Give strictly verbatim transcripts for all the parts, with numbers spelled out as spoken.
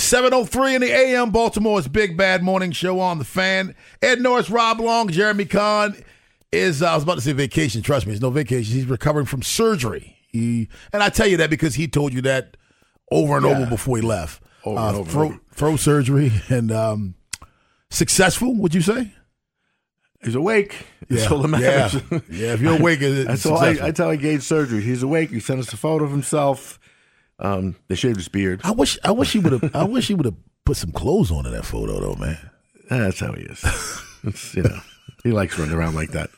seven oh three in the A M, Baltimore's Big Bad Morning Show on The Fan. Ed Norris, Rob Long, Jeremy Kahn is, uh, I was about to say vacation. Trust me, it's no vacation. He's recovering from surgery. He, and I tell you that because he told you that over and yeah. over before he left. Over uh, and over throat, and over. throat surgery and um, successful, would you say? He's awake. That's yeah. all that matters. Yeah. yeah, if you're awake, it's That's all I, I tell I gave surgery. He's awake. He sent us a photo of himself. Um, they shaved his beard. I wish I wish he would have I wish he would have put some clothes on in that photo though, man. That's how he is. It's, you know, he likes running around like that.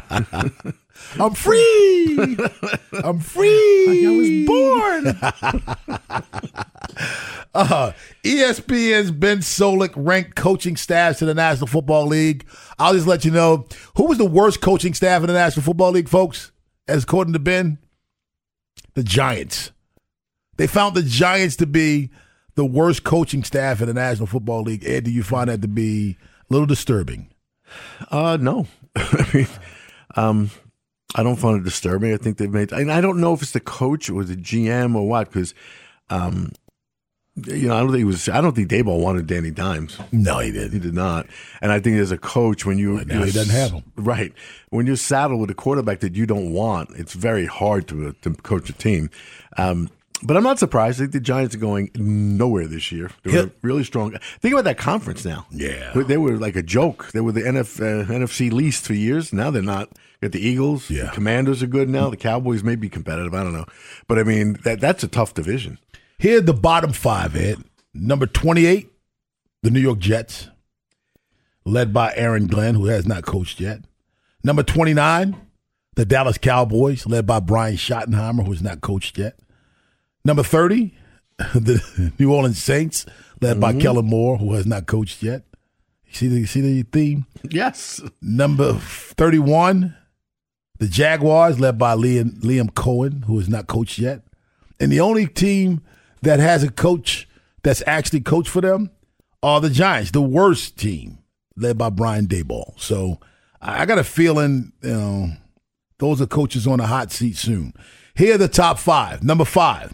I'm free. I'm free. Like I was born. uh, E S P N's Ben Solik ranked coaching staffs in the National Football League. I'll just let you know who was the worst coaching staff in the National Football League, folks. As according to Ben, the Giants. They found the Giants to be the worst coaching staff in the National Football League. Ed, do you find that to be a little disturbing? Uh, no. I mean, um, I don't find it disturbing. I think they've made – and I don't know if it's the coach or the G M or what because, um, you know, I don't think it was – I don't think Daboll wanted Danny Dimes. No, he didn't. He did not. And I think as a coach, when you – now he doesn't have him. Right. When you're saddled with a quarterback that you don't want, it's very hard to, to coach a team. Um But I'm not surprised. I think the Giants are going nowhere this year. They were really strong. Think about that conference now. Yeah. They were like a joke. They were the N F, uh, N F C least for years. Now they're not. Got the Eagles. Yeah. The Commanders are good now. The Cowboys may be competitive. I don't know. But, I mean, that that's a tough division. Here are the bottom five, Ed. Number twenty-eight, the New York Jets, led by Aaron Glenn, who has not coached yet. Number twenty-nine, the Dallas Cowboys, led by Brian Schottenheimer, who has not coached yet. Number thirty, the New Orleans Saints, led mm-hmm. by Kellen Moore, who has not coached yet. You see the, you see the theme? Yes. Number thirty-one, the Jaguars, led by Liam, Liam Cohen, who has not coached yet. And the only team that has a coach that's actually coached for them are the Giants, the worst team, led by Brian Daboll. So I got a feeling, you know, those are coaches on the hot seat soon. Here are the top five. Number five,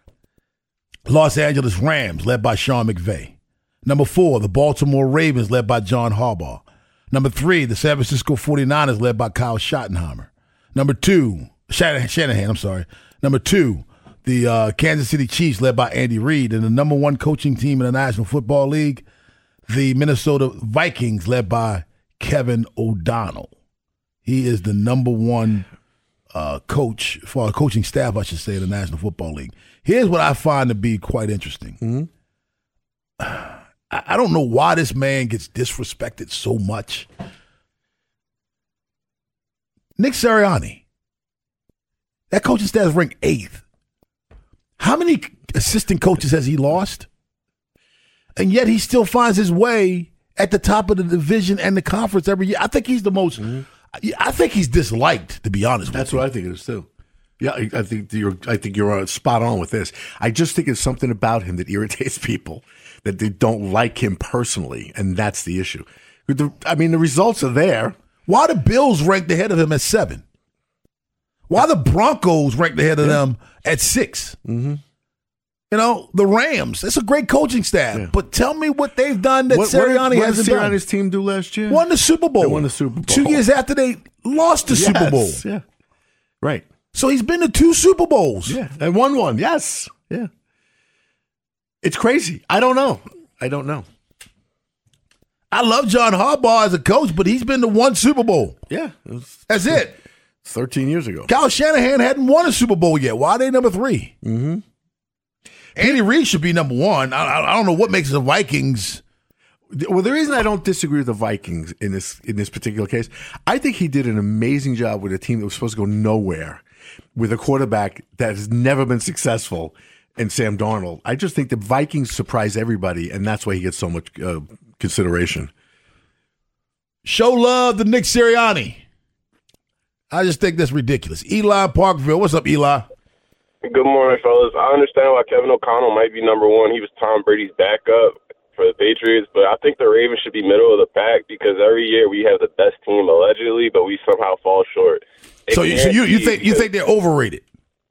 Los Angeles Rams, led by Sean McVay. Number four, the Baltimore Ravens, led by John Harbaugh. Number three, the San Francisco forty-niners, led by Kyle Schottenheimer. Number two, Shanahan, Shanahan I'm sorry. Number two, the uh, Kansas City Chiefs, led by Andy Reid. And the number one coaching team in the National Football League, the Minnesota Vikings, led by Kevin O'Donnell. He is the number one uh, coach, for our coaching staff, I should say, in the National Football League. Here's what I find to be quite interesting. Mm-hmm. I, I don't know why this man gets disrespected so much. Nick Sirianni, that coaching staff is ranked eighth. How many assistant coaches has he lost? And yet he still finds his way at the top of the division and the conference every year. I think he's the most, mm-hmm. I think he's disliked, to be honest with you. That's what I think it is too. Yeah, I, I think you're. I think you're spot on with this. I just think it's something about him that irritates people, that they don't like him personally, and that's the issue. The, I mean, the results are there. Why the Bills ranked ahead of him at seven? Why the Broncos ranked ahead of yeah. them at six? Mm-hmm. You know, the Rams. That's a great coaching staff. Yeah. But tell me what they've done that what, Sirianni what hasn't did done. Sirianni's team do last year? Won the Super Bowl. They won the Super Bowl. Two years after they lost the yes. Super Bowl. Yeah, right. So he's been to two Super Bowls. Yeah, and won one. Yes. Yeah. It's crazy. I don't know. I don't know. I love John Harbaugh as a coach, but he's been to one Super Bowl. Yeah. It was, That's it. thirteen years ago. Kyle Shanahan hadn't won a Super Bowl yet. Why are they number three? Mm-hmm. Andy Reid should be number one. I, I don't know what makes the Vikings. Well, the reason I don't disagree with the Vikings in this in this particular case, I think he did an amazing job with a team that was supposed to go nowhere, with a quarterback that has never been successful in Sam Darnold. I just think the Vikings surprise everybody, and that's why he gets so much uh, consideration. Show love to Nick Sirianni. I just think that's ridiculous. Eli Parkville. What's up, Eli? Good morning, fellas. I understand why Kevin O'Connell might be number one. He was Tom Brady's backup for the Patriots, but I think the Ravens should be middle of the pack because every year we have the best team allegedly, but we somehow fall short. It so, you, so you, you think you think they're overrated?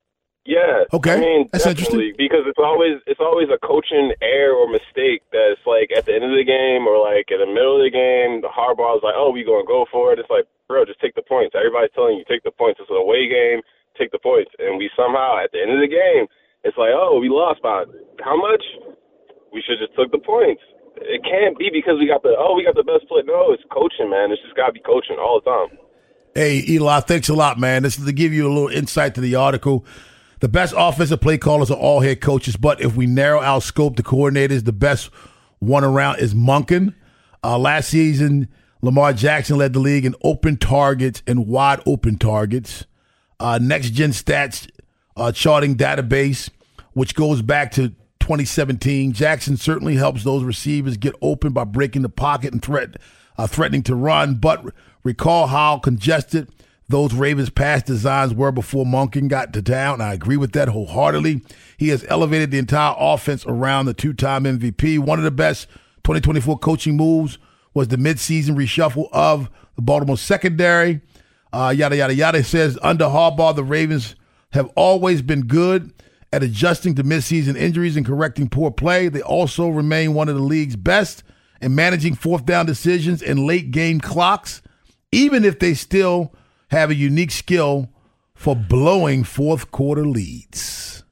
Yeah. Okay. I mean, That's definitely, interesting. because it's always it's always a coaching error or mistake that's like at the end of the game or like in the middle of the game, the Harbaugh's like, oh, we gonna go for it. It's like, bro, just take the points. Everybody's telling you take the points. It's an away game. Take the points. And we somehow at the end of the game, it's like, oh, we lost by how much? We should just took the points. It can't be because we got the oh we got the best play. No, it's coaching, man. It's just gotta be coaching all the time. Hey, Eli, thanks a lot, man. This is to give you a little insight to the article. The best offensive play callers are all head coaches, but if we narrow our scope to coordinators, the best one around is Monken. Uh, last season, Lamar Jackson led the league in open targets and wide open targets. Uh, Next Gen Stats uh, charting database, which goes back to twenty seventeen. Jackson certainly helps those receivers get open by breaking the pocket and threat, uh, threatening to run, but recall how congested those Ravens pass designs were before Monken got to town. I agree with that wholeheartedly. He has elevated the entire offense around the two-time M V P. One of the best twenty twenty-four coaching moves was the midseason reshuffle of the Baltimore secondary. Uh, yada, yada, yada. It says, under Harbaugh, the Ravens have always been good at adjusting to midseason injuries and correcting poor play. They also remain one of the league's best in managing fourth down decisions and late game clocks, even if they still have a unique skill for blowing fourth quarter leads.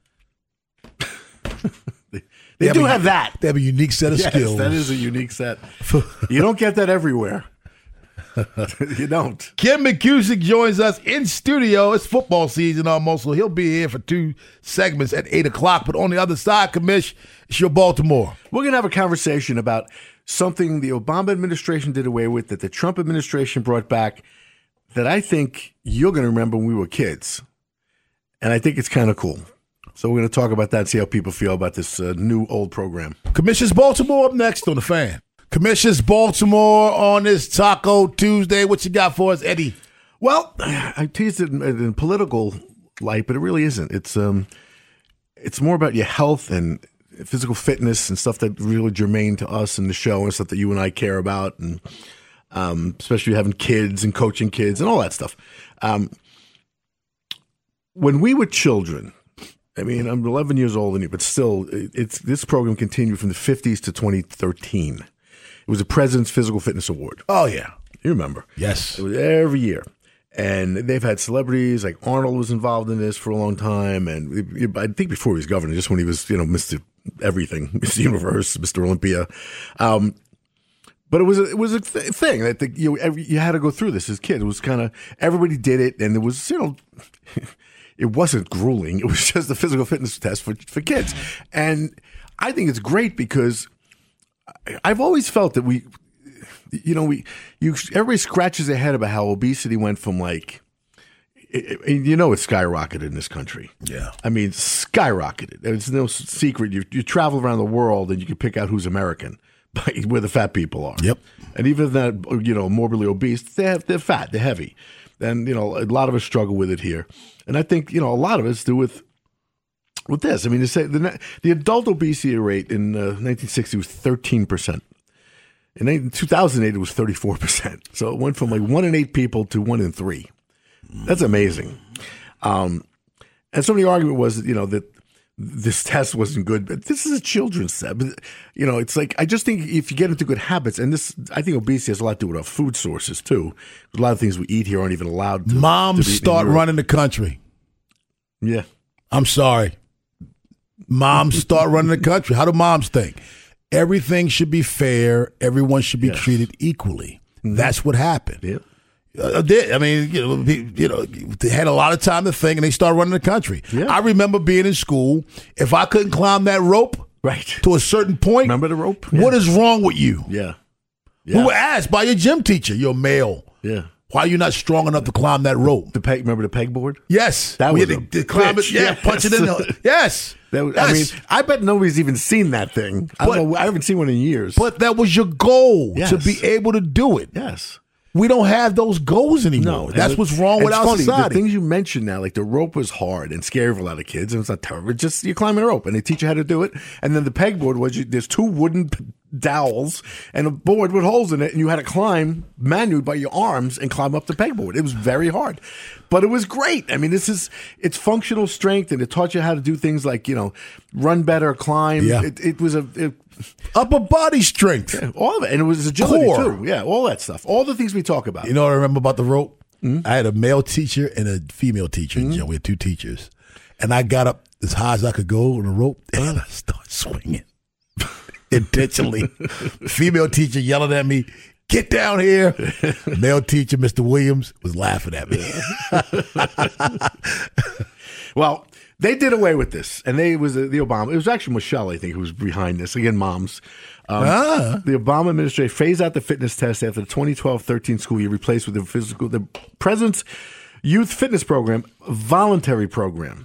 they they do a, have that. They have a unique set of yes, skills. That is a unique set. You don't get that everywhere. You don't. Kim McCusick joins us in studio. It's football season almost, so he'll be here for two segments at eight o'clock. But on the other side, Commish, it's your Baltimore. We're going to have a conversation about something the Obama administration did away with that the Trump administration brought back that I think you're going to remember when we were kids. And I think it's kind of cool. So we're going to talk about that and see how people feel about this uh, new old program. Commission's Baltimore up next on The Fan. Commission's Baltimore on this Taco Tuesday. What you got for us, Eddie? Well, I teased it in, in political light, but it really isn't. It's um, it's more about your health and physical fitness and stuff that really germane to us in the show and stuff that you and I care about, and um, especially having kids and coaching kids and all that stuff. Um, when we were children, I mean, I'm eleven years older than you, but still, it's this program continued from the fifties to twenty thirteen. It was the President's Physical Fitness Award. Oh, yeah. You remember. Yes. It was every year. And they've had celebrities, like Arnold was involved in this for a long time. And I think before he was governor, just when he was, you know, Mister Everything, Mister Universe, Mister Olympia. Um, but it was a, it was a th- thing that the, you, every, you had to go through this as a kid. It was kind of, everybody did it. And it was, you know, it wasn't grueling. It was just a physical fitness test for, for kids. And I think it's great because I've always felt that we, you know, we, you, everybody scratches their head about how obesity went from like, it, it, you know, it's skyrocketed in this country. Yeah. I mean, skyrocketed. It's no secret. You, you travel around the world and you can pick out who's American by where the fat people are. Yep. And even that, you know, morbidly obese, they have, they're fat, they're heavy. And, you know, a lot of us struggle with it here. And I think, you know, a lot of us do with, with this. I mean, to say the, the adult obesity rate in uh, nineteen sixty was thirteen percent. In two thousand eight, it was thirty-four percent. So it went from like one in eight people to one in three. That's amazing. Um, and so the argument was, you know, that this test wasn't good, but this is a children's test. But, you know, it's like, I just think if you get into good habits, and this, I think obesity has a lot to do with our food sources too. A lot of things we eat here aren't even allowed to. Moms to start running the country. Yeah. I'm sorry. Moms start running the country. How do moms think? Everything should be fair. Everyone should be yes. treated equally. Mm-hmm. That's what happened. Yeah. Uh, they, I mean, you know, you know, they had a lot of time to think, and they started running the country. Yeah. I remember being in school. If I couldn't climb that rope, right, to a certain point, remember the rope? What yeah. is wrong with you? Yeah. yeah. We were asked by your gym teacher, you're male. Yeah. Why are you not strong enough to climb that rope? The peg, remember the pegboard? Yes. That we was had a to, to climb it. Yeah, yes. punch it in. The, yes. That was, yes. I mean, I bet nobody's even seen that thing. I, but, don't know, I haven't seen one in years. But that was your goal, yes. to be able to do it. Yes. We don't have those goals anymore. No, that's it, what's wrong with our funny, society. The things you mentioned now, like the rope was hard and scary for a lot of kids, and it's not terrible. It's just you're climbing a rope, and they teach you how to do it. And then the pegboard was you, there's two wooden dowels and a board with holes in it, and you had to climb manually by your arms and climb up the pegboard. It was very hard, but it was great. I mean, this is it's functional strength, and it taught you how to do things like you know run better, climb. Yeah. It, it was a it, Upper body strength. yeah, all of it, and it was agility Core. too. Yeah, all that stuff, all the things we talk about. You know what I remember about the rope? Mm-hmm. I had a male teacher and a female teacher. Mm-hmm. You know, we had two teachers. And I got up as high as I could go on the rope, and I started swinging intentionally. Female teacher yelling at me, "Get down here." Male teacher, Mister Williams, was laughing at me. Well, they did away with this, and they it was the Obama. It was actually Michelle, I think, who was behind this. Again, moms. Um, ah. The Obama administration phased out the fitness test after the twenty twelve thirteen school year, replaced with the physical, the President's Youth Fitness Program, a voluntary program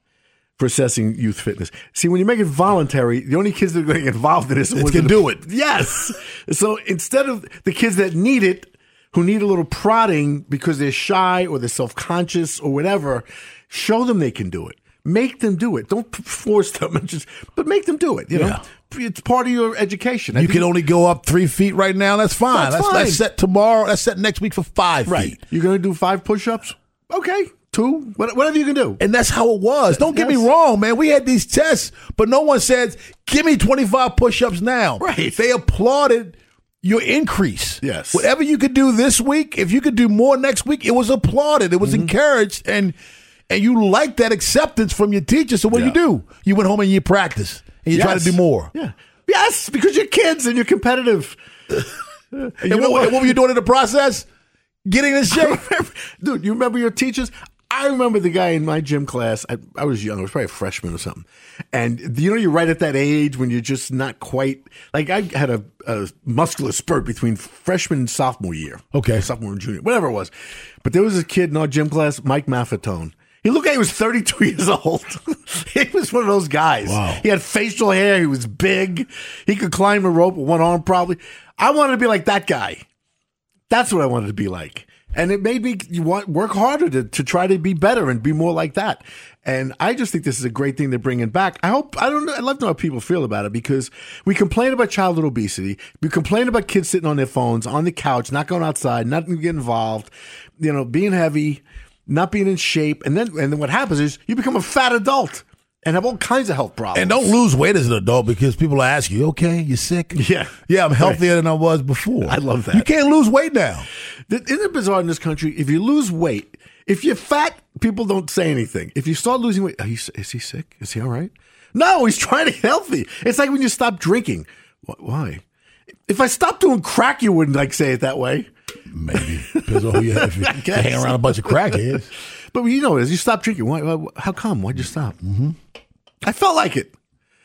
for assessing youth fitness. See, when you make it voluntary, the only kids that are going to get involved in this It was can the, do it. Yes. So instead of the kids that need it, who need a little prodding because they're shy or they're self-conscious or whatever, show them they can do it. Make them do it. Don't force them, and just, but make them do it. You know, Yeah. It's part of your education. I You think- can only go up three feet right now. That's fine. That's That's, fine. that's set tomorrow. That's set next week for five right. feet. You're going to do five push-ups? Okay, two, what- whatever you can do. And that's how it was. Don't get Yes. me wrong, man. We had these tests, but no one said, "Give me twenty-five push-ups now." Right. They applauded your increase. Yes. Whatever you could do this week, if you could do more next week, it was applauded. It was Mm-hmm. encouraged. And and you liked that acceptance from your teacher. So what Yeah. do you do? You went home and you practice. And you try to Yes. do more. Yeah. Yes, because you're kids and you're competitive. And, what, what were you doing in the process? Getting in shape. Dude, you remember your teachers? I remember the guy in my gym class. I, I was young. I was probably a freshman or something. And you know, you're right at that age when you're just not quite like I had a, a muscular spurt between freshman and sophomore year. Okay. Sophomore and junior, whatever it was. But there was a kid in our gym class, Mike Maffetone. He looked like he was thirty-two years old. He was one of those guys. Wow. He had facial hair. He was big. He could climb a rope with one arm probably. I wanted to be like that guy. That's what I wanted to be like. And it made me you want work harder to, to try to be better and be more like that. And I just think this is a great thing they're bringing back. I hope, I don't know, I'd love to know how people feel about it because we complain about childhood obesity. We complain about kids sitting on their phones, on the couch, not going outside, not getting involved, you know, being heavy, not being in shape. And then, and then what happens is you become a fat adult and have all kinds of health problems. And don't lose weight as an adult because people ask you, "Okay, you sick?" Yeah. Yeah, I'm healthier than I was before. I love that. You can't lose weight now. Isn't it bizarre in this country? If you lose weight, if you're fat, people don't say anything. If you start losing weight, are you, is he sick? Is he all right? No, he's trying to get healthy. It's like when you stop drinking. Wh- Why? If I stopped doing crack, you wouldn't like say it that way. Maybe. Depends on who you have. If you guess. hang around a bunch of crackheads. But you know, as you stop drinking, why, why, how come? Why'd you stop? Mm-hmm. I felt like it.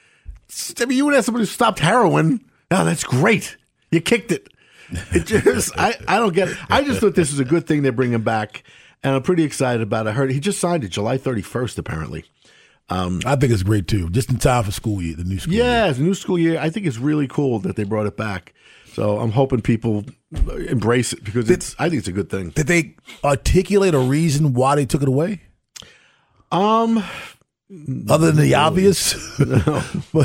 I mean, you would have somebody who stopped heroin. Oh, that's great. You kicked it. It just, I, I don't get it. I just thought this was a good thing they're bringing back, and I'm pretty excited about it. I heard he just signed it July thirty-first, apparently. I think it's great too. Just in time for school year, the new school Yeah, year. it's a new school year. I think it's really cool that they brought it back. So I'm hoping people embrace it because it's. I think it's a good thing. Did they articulate a reason why they took it away? Um, Other than the obvious? But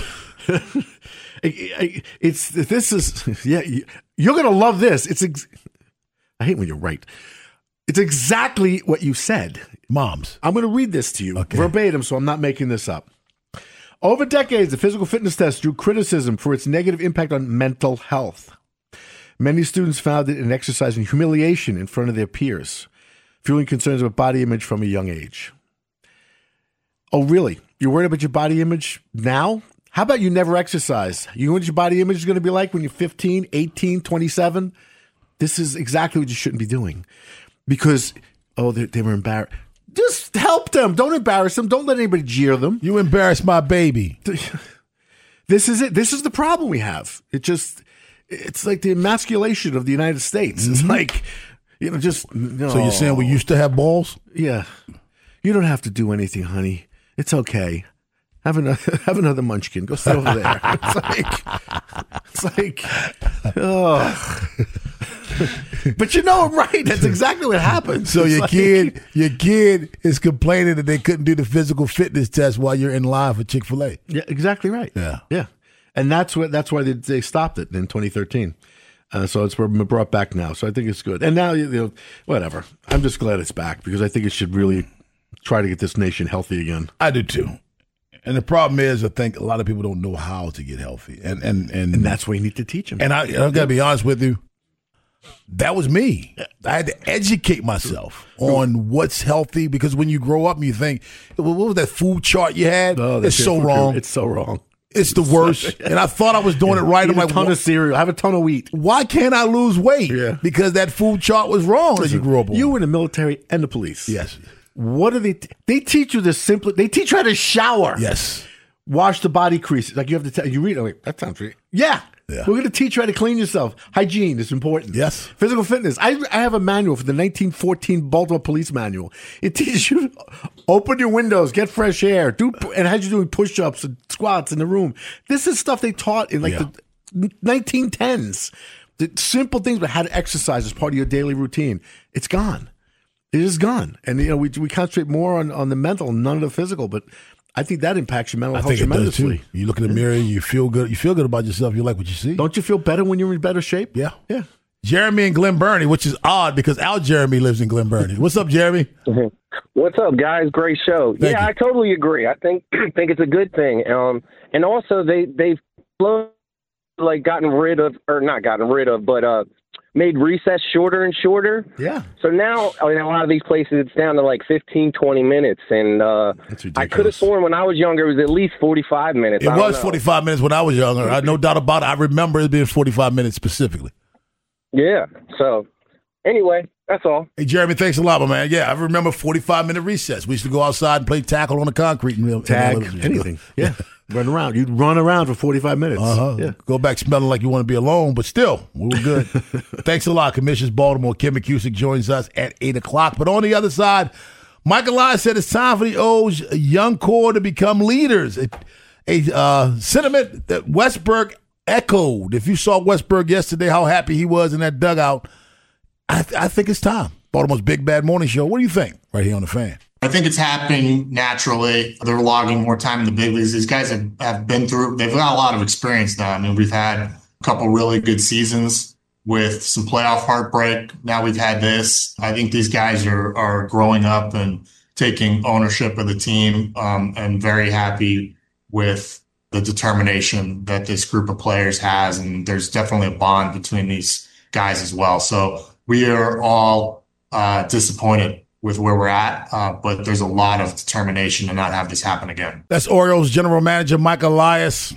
it, it's this is yeah. You're gonna love this. It's. Ex- I hate when you're right. It's exactly what you said. moms. I'm going to read this to you Okay. verbatim, so I'm not making this up. Over decades, the physical fitness test drew criticism for its negative impact on mental health. Many students found it an exercise in humiliation in front of their peers, fueling concerns about body image from a young age. Oh, really? You're worried about your body image now? How about you never exercise? You know what your body image is going to be like when you're fifteen, eighteen, twenty-seven? This is exactly what you shouldn't be doing. Because, oh, they, they were embarrassed. Just help them. Don't embarrass them. Don't let anybody jeer them. You embarrassed my baby. This is it. This is the problem we have. It just, it's like the emasculation of the United States. It's like, you know, just. No. So you're saying we used to have balls? Yeah. You don't have to do anything, honey. It's okay. Have another, have another munchkin. Go sit over there. It's like, it's like, oh. But you know I'm right. That's exactly what happens. So It's your like- kid, your kid is complaining that they couldn't do the physical fitness test while you're in line for Chick-fil-A. Yeah, exactly right. Yeah. Yeah. And that's what that's why they, they stopped it in twenty thirteen. Uh, so it's been brought back now. So I think it's good. And now, you know, whatever. I'm just glad it's back because I think it should really try to get this nation healthy again. I do too. And the problem is, I think a lot of people don't know how to get healthy. And and, and, and that's why you need to teach them. And I, I got to be honest with you. That was me. I had to educate myself on what's healthy because when you grow up and you think, what was that food chart you had? Oh, it's so wrong. It's so wrong. It's the worst. And I thought I was doing it right. Eat I'm like, a ton of cereal. Have a ton of wheat. Why can't I lose weight? Yeah. Because that food chart was wrong as you grew up on. You were in the military and the police. Yes. What do they? T- they teach you the simple. They teach you how to shower. Yes. Wash the body creases. Like you have to tell. You read. I'm like, that sounds great. Yeah. Yeah. We're going to teach you how to clean yourself. Hygiene is important. Yes. Physical fitness. I, I have a manual for the nineteen fourteen Baltimore Police Manual. It teaches you to open your windows, get fresh air, do and has you doing push-ups and squats in the room. This is stuff they taught in like Yeah. the nineteen tens. The simple things, but how to exercise as part of your daily routine. It's gone. It is gone. And you know we we concentrate more on, on the mental, none of the physical, but I think that impacts your mental I health think it does tremendously. too. You look in the mirror, you feel good. You feel good about yourself. You like what you see. Don't you feel better when you're in better shape? Yeah. Yeah. Jeremy and Glen Burnie, which is odd because our Jeremy lives in Glen Burnie. What's up, Jeremy? What's up, guys? Great show. Thank yeah, you. I totally agree. I think think it's a good thing. Um, and also they they've slowly, like gotten rid of, or not gotten rid of, but uh, made recess shorter and shorter. Yeah. So now, I mean, a lot of these places, it's down to like fifteen, twenty minutes. And uh, That's I ridiculous. could have sworn when I was younger, it was at least forty-five minutes. It I don't was know. forty-five minutes when I was younger. I no doubt about it. I remember it being forty-five minutes specifically. Yeah. So anyway, that's all. Hey, Jeremy, thanks a lot, my man. Yeah, I remember forty-five minute recess. We used to go outside and play tackle on the concrete. And Tag, and anything. Yeah. Run around. You'd run around for forty-five minutes. Uh-huh. Yeah. Go back smelling like you want to be alone, but still, we were good. Thanks a lot. Commissioners Baltimore, Kim McCusick joins us at eight o'clock. But on the other side, Michael Elias said it's time for the O's young core to become leaders. A, a uh, sentiment that Westberg echoed. If you saw Westberg yesterday, how happy he was in that dugout, I, th- I think it's time. Baltimore's Big Bad Morning Show. What do you think? Right here on The Fan. I think it's happening naturally. They're logging more time in the big leagues. These guys have, have been through, they've got a lot of experience now. I mean, we've had a couple really good seasons with some playoff heartbreak. Now we've had this. I think these guys are, are growing up and taking ownership of the team. Um, and very happy with the determination that this group of players has. And there's definitely a bond between these guys as well. So we are all uh, disappointed with where we're at, uh, but there's a lot of determination to not have this happen again. That's Orioles general manager Mike Elias.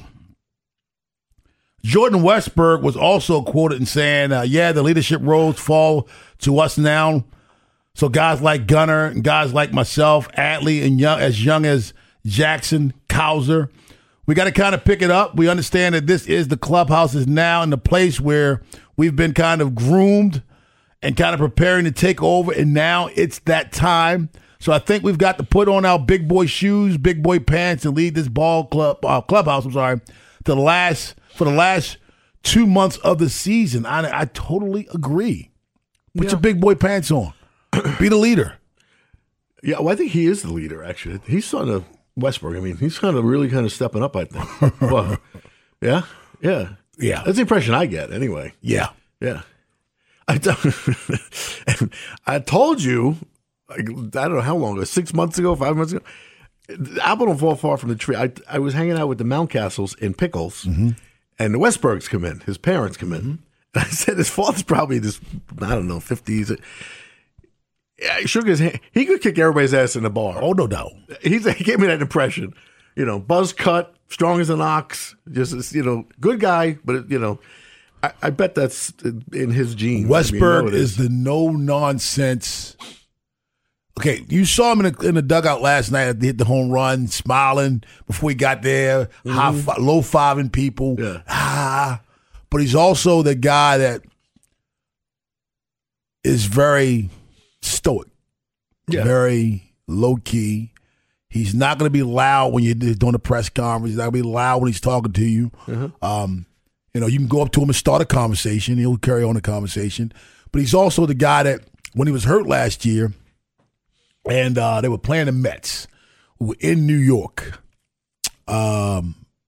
Jordan Westberg was also quoted in saying, uh, yeah, the leadership roles fall to us now. So guys like Gunnar and guys like myself, Adley, and young, as young as Jackson, Cowser, we got to kind of pick it up. We understand that this is the clubhouse is now in the place where we've been kind of groomed and kind of preparing to take over, and now it's that time. So I think we've got to put on our big boy shoes, big boy pants, and lead this ball club uh, clubhouse. I'm sorry, to the last for the last two months of the season. I, I totally agree. Put Yeah. your big boy pants on. Be the leader. Yeah, well, I think he is the leader, actually. He's sort of Westberg. I mean, he's kind of really kind of stepping up, I think. Well, yeah, yeah. Yeah. That's the impression I get, anyway. Yeah. Yeah. I, t- I told you, like, I don't know how long ago, six months ago, five months ago, the apple don't fall far from the tree. I, I was hanging out with the Mountcastles in Pickles, Mm-hmm. and the Westbergs come in. His parents come in. Mm-hmm. And I said his father's probably this, I don't know, fifties. Yeah, he shook his hand. He could kick everybody's ass in the bar. Oh, no doubt. He's, he gave me that impression. You know, buzz cut, strong as an ox, just, you know, good guy, but, you know, I, I bet that's in his genes. I mean, you know Westberg it is the no nonsense. Okay, you saw him in the, in the dugout last night. He hit the home run, smiling before he got there, high fi- low fiving people. Yeah. Ah, but he's also the guy that is very stoic, Yeah. very low key. He's not going to be loud when you're doing a press conference. He's not going to be loud when he's talking to you. Um, you know, you can go up to him and start a conversation. He'll carry on the conversation. But he's also the guy that, when he was hurt last year, and uh, they were playing the Mets, who were in New York um,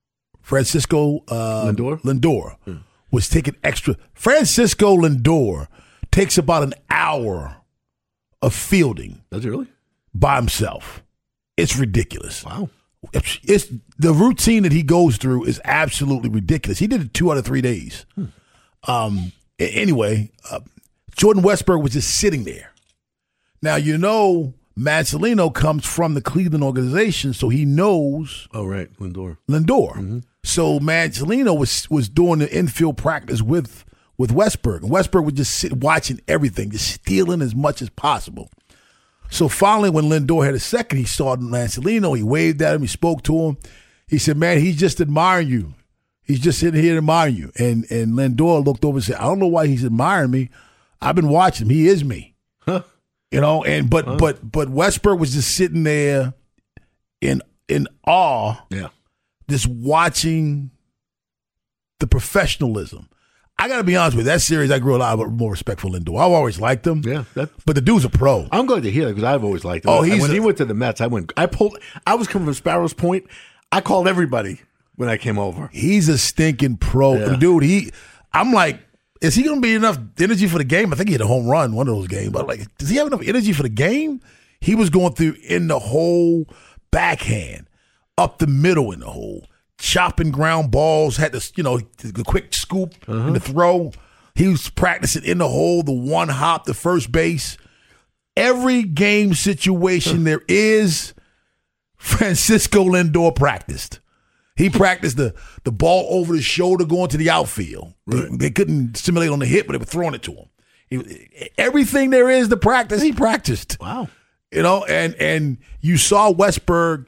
Francisco uh, Lindor? Lindor hmm. was taking extra. Francisco Lindor takes about an hour of fielding. Does he really? By himself. It's ridiculous. Wow. It's, it's the routine that he goes through is absolutely ridiculous. He did it two out of three days. Hmm. Um. Anyway, uh, Jordan Westburg was just sitting there. Now, you know, Mancelino comes from the Cleveland organization, so he knows. Oh, right. Lindor. Lindor. Mm-hmm. So Mancelino was was doing the infield practice with, with Westburg. And Westburg was just sit, watching everything, just stealing as much as possible. So finally, when Lindor had a second, he saw Mancelino. He waved at him. He spoke to him. He said, man, he's just admiring you. He's just sitting here admiring you. And and Lindor looked over and said, I don't know why he's admiring me. I've been watching him. He is me. Huh. You know, and but huh. but but Westburg was just sitting there in in awe. Yeah. Just watching the professionalism. I got to be honest with you. That series, I grew a lot more respect for Lindor. I've always liked him. Yeah. That, but the dude's a pro. I'm glad to hear that because I've always liked him. Oh, he's when a, he went to the Mets, I went. I pulled. I was coming from Sparrows Point. I called everybody when I came over. He's a stinking pro. Yeah. Dude, he I'm like, is he gonna be enough energy for the game? I think he had a home run one of those games, but like, does he have enough energy for the game? He was going through in the hole, backhand, up the middle in the hole, chopping ground balls, had the you know, the quick scoop uh-huh. and the throw. He was practicing in the hole, the one hop, the first base. Every game situation there is, Francisco Lindor practiced. He practiced the, the ball over the shoulder going to the outfield. Right. They, they couldn't simulate on the hit, but they were throwing it to him. He, everything there is to practice, he practiced. Wow. You know, and and you saw Westburg,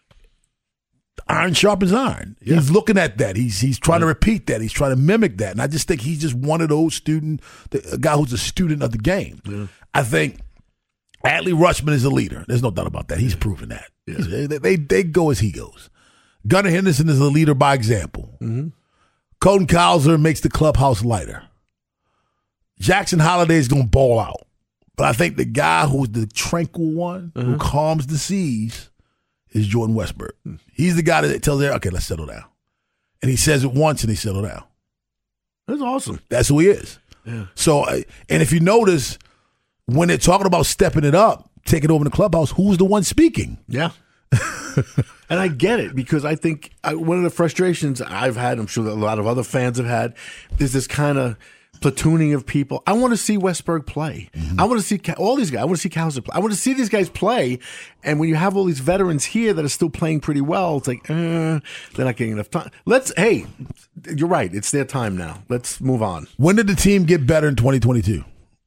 iron sharpens iron. Yeah. He's looking at that. He's he's trying yeah. to repeat that. He's trying to mimic that. And I just think he's just one of those student, a guy who's a student of the game. Yeah. I think Adley Rutschman is a leader. There's no doubt about that. He's proven that. Yeah. They, they they go as he goes. Gunnar Henderson is a leader by example. Mm-hmm. Colton Cowser makes the clubhouse lighter. Jackson Holliday is going to ball out. But I think the guy who's the tranquil one, mm-hmm. who calms the seas, is Jordan Westburg. Mm-hmm. He's the guy that tells everyone, okay, let's settle down. And he says it once and he settled down. That's awesome. That's who he is. Yeah. So, and if you notice, when they're talking about stepping it up, taking over the clubhouse, who's the one speaking? Yeah. And I get it because I think I, one of the frustrations I've had, I'm sure that a lot of other fans have had, is this kind of platooning of people. I want to see Westburg play. Mm-hmm. I want to see all these guys. I want to see Cowser play. I want to see these guys play. And when you have all these veterans here that are still playing pretty well, it's like, uh, they're not getting enough time. Let's, hey, you're right. It's their time now. Let's move on. When did the team get better in twenty twenty-two?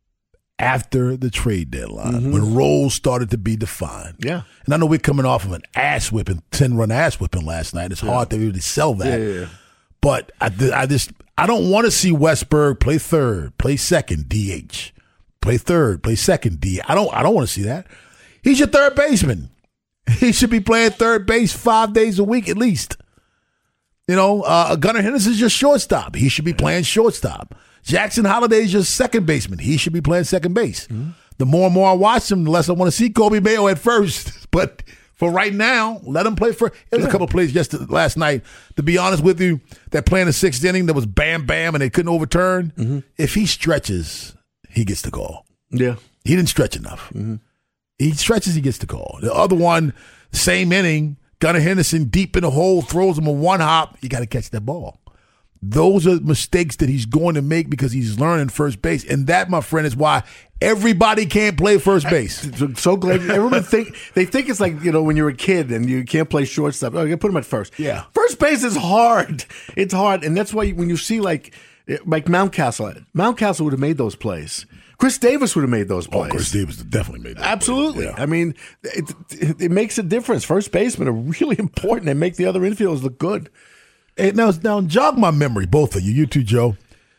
After the trade deadline, mm-hmm. when roles started to be defined. Yeah. And I know we're coming off of an ass whipping, ten-run ass whipping last night. It's yeah. hard to really sell that. Yeah, yeah, yeah. But I, I just, I don't want to see Westburg play third, play second, D H. Play third, play second, D H. I don't, I don't want to see that. He's your third baseman. He should be playing third base five days a week at least. You know, uh, Gunnar Henderson's your shortstop. He should be playing shortstop. Jackson Holliday is your second baseman. He should be playing second base. Mm-hmm. The more and more I watch him, the less I want to see Kobe Mayo at first. But for right now, let him play first. There was yeah. a couple of plays just last night, to be honest with you, that play in the sixth inning that was bam, bam, and they couldn't overturn. Mm-hmm. If he stretches, he gets the call. Yeah. He didn't stretch enough. Mm-hmm. He stretches, he gets the call. The other one, same inning, Gunnar Henderson deep in the hole, throws him a one hop. You got to catch that ball. Those are mistakes that he's going to make because he's learning first base. And that, my friend, is why everybody can't play first base. I'm so glad. Everyone think they think it's like, you know, when you're a kid and you can't play shortstop. Oh, you put him at first. Yeah. First base is hard. It's hard. And that's why when you see like like Mountcastle, Mountcastle would have made those plays. Chris Davis would have made those plays. Oh, Chris Davis definitely made those Absolutely. plays. Yeah. I mean, it, it, it makes a difference. First basemen are really important. They make the other infielders look good. Hey, now, now, jog my memory, both of you, you too, Joe.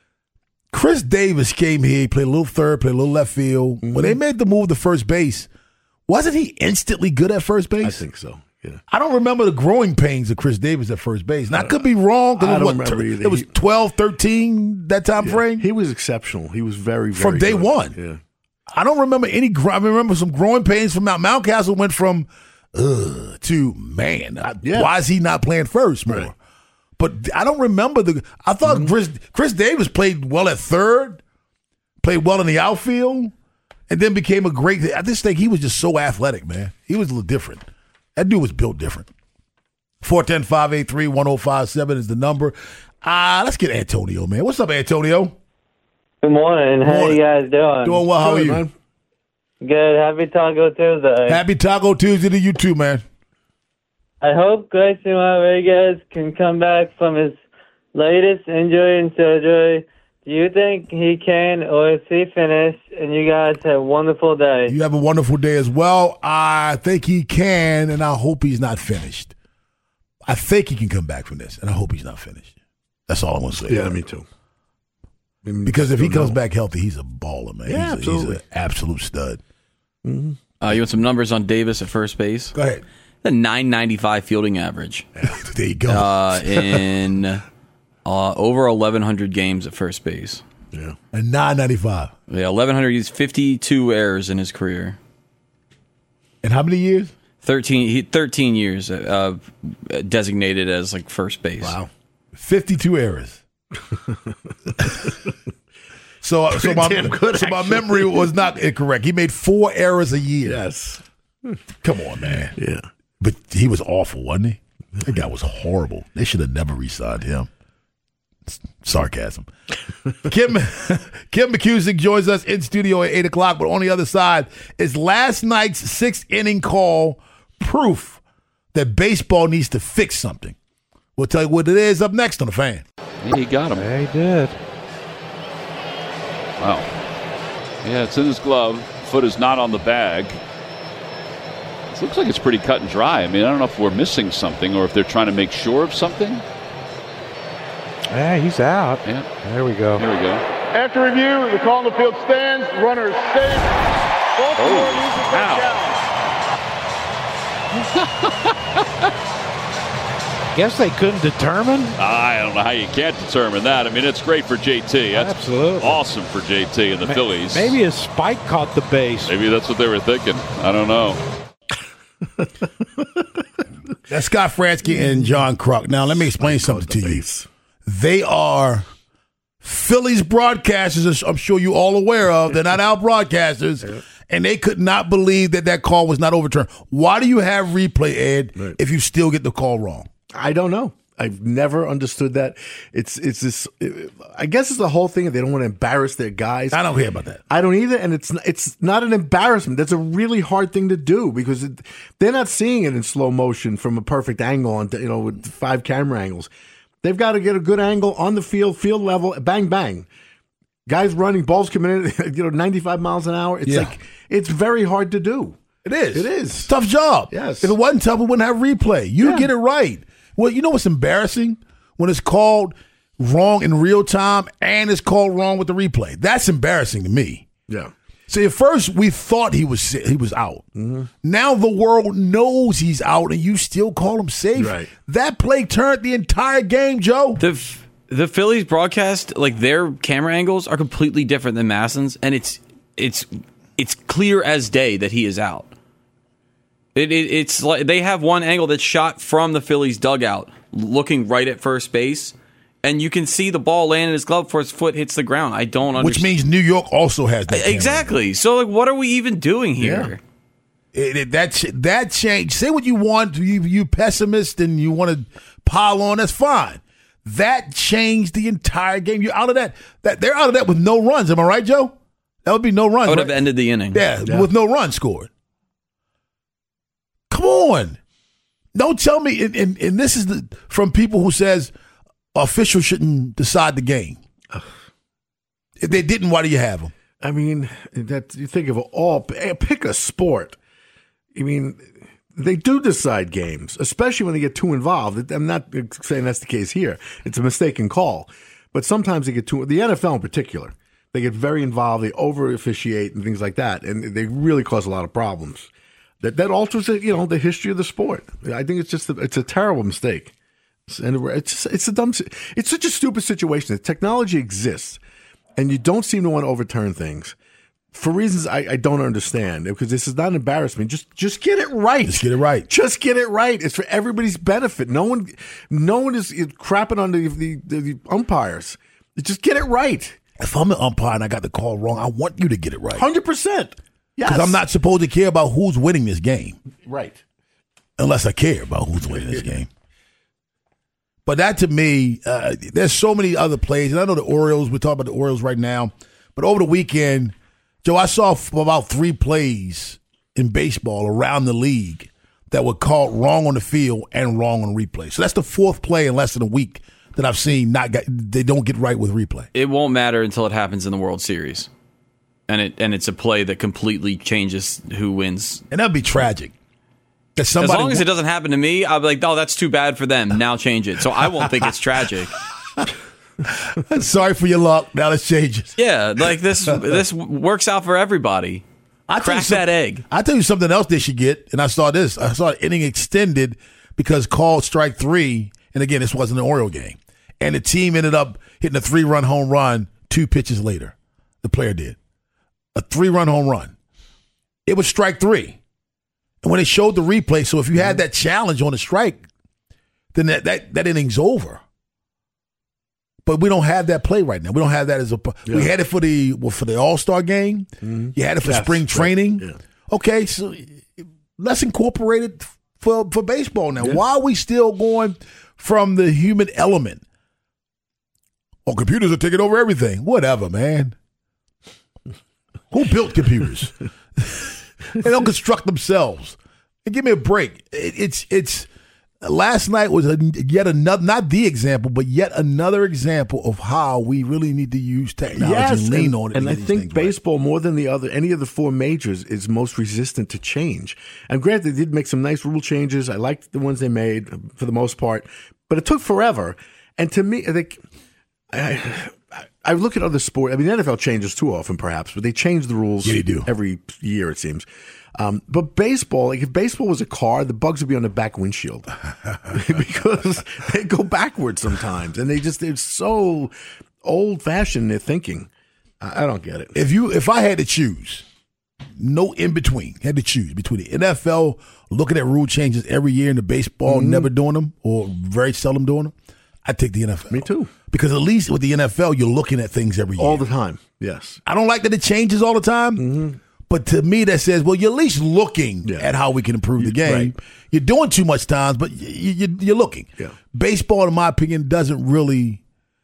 Chris Davis came here, he played a little third, played a little left field. Mm-hmm. When they made the move to first base, wasn't he instantly good at first base? I think so, yeah. I don't remember the growing pains of Chris Davis at first base. Now, I could be wrong. I don't what, remember either. It was twelve, thirteen, that time yeah. frame? He was exceptional. He was very, very From day good. one. Yeah. I don't remember any, I remember some growing pains from Mount. Mountcastle went from, ugh, to, man, I, yeah. why is he not playing first more? Right. But I don't remember the. I thought mm-hmm. Chris Chris Davis played well at third, played well in the outfield, and then became a great. I just think he was just so athletic, man. He was a little different. That dude was built different. four one zero, five eight three, one zero five seven is the number. Ah, uh, let's get Antonio, man. What's up, Antonio? Good morning. How morning. you guys doing? Doing well. How Good, are you? Man. Good. Happy Taco Tuesday. Happy Taco Tuesday to you too, man. I hope Grayson Rodriguez can come back from his latest injury and surgery. Do you think he can, or is he finished? And you guys have a wonderful day. You have a wonderful day as well. I think he can, and I hope he's not finished. I think he can come back from this, and I hope he's not finished. That's all I want to say. Yeah, me too. I mean, because if he comes know. back healthy, he's a baller, man. Yeah, he's, absolutely. A, he's an absolute stud. Mm-hmm. Uh, you want some numbers on Davis at first base? Go ahead. The nine ninety-five fielding average. There you go. Uh, in uh, over eleven hundred games at first base. Yeah. And nine ninety-five. Yeah, eleven hundred. He's fifty-two errors in his career. In how many years? thirteen, he, thirteen years uh, designated as like first base. Wow. fifty-two errors. so so my, good, so my memory was not incorrect. He made four errors a year. Yes. Come on, man. Yeah. But he was awful, wasn't he? That guy was horrible. They should have never re-signed him. Sarcasm. Kim Kim McCusick joins us in studio at eight o'clock, but on the other side is last night's sixth inning call proof that baseball needs to fix something. We'll tell you what it is up next on The Fan. Yeah, he got him. Yeah, he did. Wow. Yeah, it's in his glove. Foot is not on the bag. It looks like it's pretty cut and dry. I mean, I don't know if we're missing something or if they're trying to make sure of something. Yeah, he's out. Yeah. There we go. Here we go. After review, the call on the field stands. Runner safe. Baltimore Oh, uses wow. Guess they couldn't determine. I don't know how you can't determine that. I mean, it's great for J T. That's Absolutely. awesome for J T and the Ma- Phillies. Maybe his spike caught the base. Maybe that's what they were thinking. I don't know. That's Scott Fransky and John Kruk. Now, let me explain something to you. They are Phillies broadcasters, I'm sure you're all aware of. They're not our broadcasters, and they could not believe that that call was not overturned. Why do you have replay, Ed, Right. if you still get the call wrong? I don't know. I've never understood that. It's it's this. I guess it's the whole thing. They don't want to embarrass their guys. I don't care about that. I don't either, and it's it's not an embarrassment. That's a really hard thing to do because it, they're not seeing it in slow motion from a perfect angle on you know with five camera angles. They've got to get a good angle on the field, field level, bang bang. Guys running, balls coming in, you know, ninety-five miles an hour. It's Yeah. like it's very hard to do. It is. It is. Tough job. Yes. If it wasn't tough, we wouldn't have replay. You Yeah. get it right. Well, you know what's embarrassing? When it's called wrong in real time and it's called wrong with the replay. That's embarrassing to me. Yeah. See, at first we thought he was he was out. Mm-hmm. Now the world knows he's out, and you still call him safe. Right. That play turned the entire game, Joe. The the Phillies broadcast, like their camera angles are completely different than Masson's, and it's it's it's clear as day that he is out. It, it it's like they have one angle that's shot from the Phillies dugout, looking right at first base, and you can see the ball land in his glove before his foot hits the ground. I don't understand. Which means New York also has that. camera. Exactly. So, like, what are we even doing here? It, it, that ch- that change. Say what you want. You you pessimist and you want to pile on. That's fine. That changed the entire game. You're out of that. That they're out of that with no runs. Am I right, Joe? That would be no runs. I would right? have ended the inning. Yeah, Yeah. with no runs scored. Come on. Don't tell me, and, and, and this is the, from people who says officials shouldn't decide the game. If they didn't, why do you have them? I mean, that you think of all pick a sport. I mean, they do decide games, especially when they get too involved. I'm not saying that's the case here. It's a mistaken call, but sometimes they get too. The N F L in particular, they get very involved. They over officiate and things like that, and they really cause a lot of problems. That that alters the, you know the history of the sport. I think it's just a, it's a terrible mistake, and it's it's a dumb. It's such a stupid situation. The technology exists. And you don't seem to want to overturn things. for reasons I, I don't understand, because this is not an embarrassment. Just just get it right. Just get it right. Just get it right. It's for everybody's benefit. No one no one is crapping on the, the, the, the umpires. Just get it right. If I'm an umpire and I got the call wrong, I want you to get it right. one hundred percent. Yes. Because I'm not supposed to care about who's winning this game. Right. Unless I care about who's winning this game. But that, to me, uh, there's so many other plays. And I know the Orioles, we're talking about the Orioles right now. But over the weekend, Joe, I saw f- about three plays in baseball around the league that were called wrong on the field and wrong on replay. So that's the fourth play in less than a week that I've seen not get, they don't get right with replay. It won't matter until it happens in the World Series. And it and it's a play that completely changes who wins. And that'd be tragic. As long as it doesn't happen to me, I'll be like, oh, that's too bad for them. Now change it. So I won't think it's tragic. Sorry for your luck. Now let's change it. Yeah, like this this works out for everybody. I Crack that egg. I tell you something else they should get, and I saw this. I saw an inning extended because called strike three, and again, this wasn't an Oriole game. And the team ended up hitting a three-run home run two pitches later. The player did. A three-run home run. It was strike three. And when they showed the replay, so if you had that challenge on a strike, then that, that, that inning's over. But we don't have that play right now. We don't have that as a. Yeah. We had it for the well, for the All-Star game. Mm-hmm. You had it for yes, spring training. Yeah. Okay, so let's incorporate it for for baseball now. Yeah. Why are we still going from the human element? Oh, computers are taking over everything. Whatever, man. Who built computers? They don't construct themselves. And give me a break. It, it's it's. Last night was a, yet another, not the example, but yet another example of how we really need to use technology yes, and lean and, on it. And I think baseball, right. more than the other, any of the four majors, is most resistant to change. And granted, they did make some nice rule changes. I liked the ones they made for the most part, but it took forever. And to me, I think I, I look at other sports. I mean, the N F L changes too often, perhaps, but they change the rules yeah, they do. every year, it seems. Um, but baseball, like if baseball was a car, the bugs would be on the back windshield because they go backwards sometimes, and they just they're so old fashioned in their thinking. I, I don't get it. If you if I had to choose, no in between, had to choose between the N F L looking at rule changes every year and the baseball mm-hmm. never doing them or very seldom doing them, I'd take the N F L. Me too. Because at least with the N F L, you're looking at things every year all the time. Yes, I don't like that it changes all the time. Mm-hmm. But to me, that says, well, you're at least looking yeah. at how we can improve the game. Right. You're doing too much times, but you, you, you're looking. Yeah. Baseball, in my opinion, doesn't really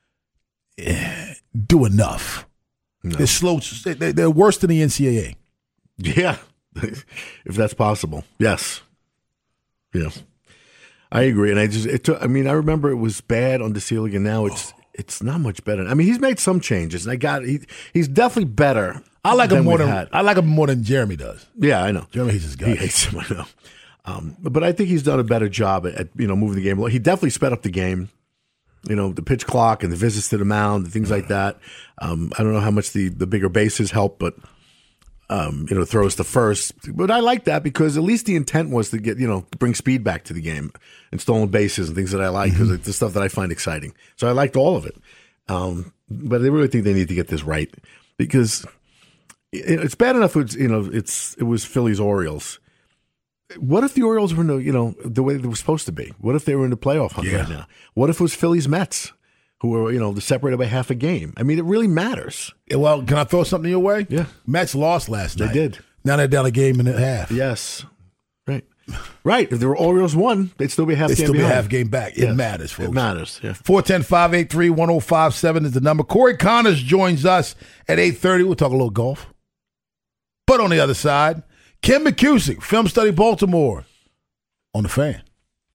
do enough. No. They're slow. They're worse than the N C double A. Yeah, if that's possible. Yes. Yeah. I agree. And I just, it took, I mean, I remember it was bad on DeCelia, and now it's oh. it's not much better. I mean, he's made some changes, and I got he, he's definitely better. I like him more than had. I like him more than Jeremy does. Yeah, I know. Jeremy hates his guy. He hates him. I know. Um, but I think he's done a better job at, at you know moving the game. He definitely sped up the game. You know, the pitch clock and the visits to the mound and things like that. Um, I don't know how much the, the bigger bases help, but um, you know, throws to first. But I like that because at least the intent was to get you know bring speed back to the game and stolen bases and things that I like because mm-hmm. it's the stuff that I find exciting. So I liked all of it. Um, but I really think they need to get this right because. It's bad enough. It's you know, it's it was Phillies Orioles. What if the Orioles were in the, you know the way they were supposed to be? What if they were in the playoff hunt yeah. right now? What if it was Phillies Mets, who were you know separated by half a game? I mean, it really matters. Yeah, well, can I throw something your way? Yeah, Mets lost last they night. They did. Now they're down a game and a half. Yes, right, right. If the Orioles won, they'd still be half. They'd game still be behind. half game back. It yes. matters, folks. It matters. Yeah. four one zero, five eight three, one zero five seven is the number. Corey Connors joins us at eight thirty. We'll talk a little golf. But on the other side, Ken McCusick, Film Study Baltimore, on the Fan.